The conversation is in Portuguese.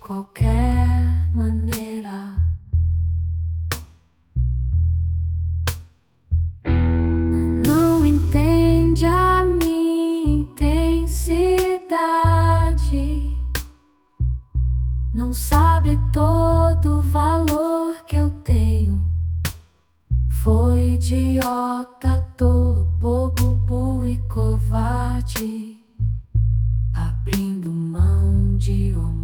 qualquer maneira. Não entende a minha intensidade, não sabe todo o valor que eu tenho. Foi idiota, tolo, bobo, burro e covarde, abrindo mão de